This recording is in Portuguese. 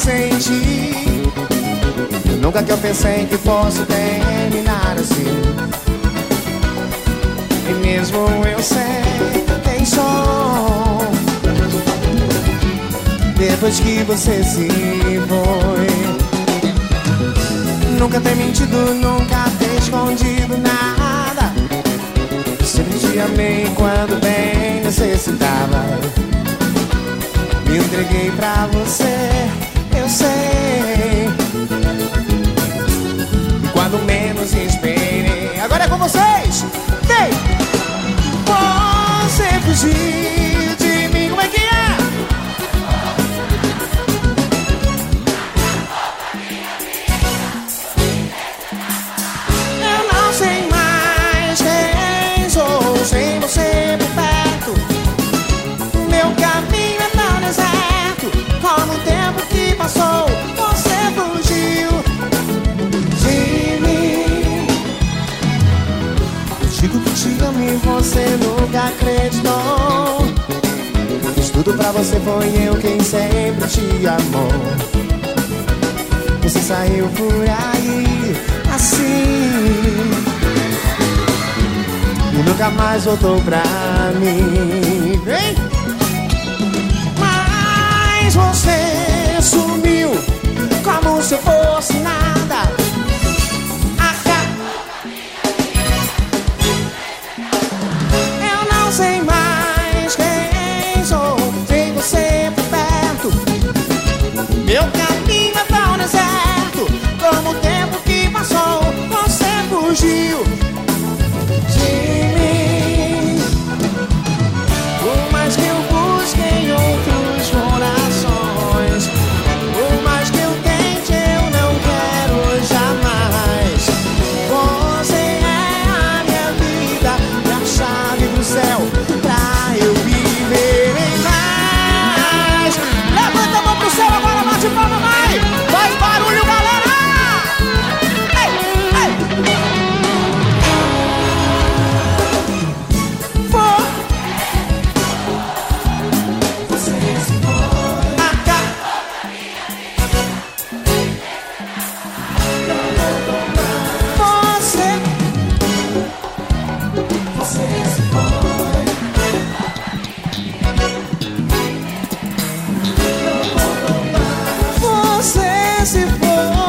senti. Nunca que eu pensei que fosse terminar assim. E mesmo eu sei, tem som. Depois que você se foi, nunca ter mentido, nunca ter escondido nada. Sempre te amei quando bem necessitava. Me entreguei pra você, eu sei. E quando menos esperei, agora é com vocês. Vem! Você fugiu de mim, como é que é? Eu não sei mais quem sou sem você por perto. Meu caminho é tão deserto, como o tempo que passou. Você fugiu de mim. Eu digo que te amo e você nunca acreditou. Fiz tudo pra você, foi eu quem sempre te amou. Você saiu por aí assim e nunca mais voltou pra mim. Vem! Mas você sumiu como se fosse nada. Eu não sei mais quem sou sem você por perto. Meu caminho é tão deserto, como o tempo que passou. Você fugiu de mim. Por mais que eu busque em outros corações, por mais que eu tente, eu não quero jamais. Você é a minha vida e a chave do céu pra eu viver em paz. Levanta a mão pro céu agora, bate palma, vai! Faz barulho, galera! Ei, ei! Você se foi. Você se foi. Você se foi.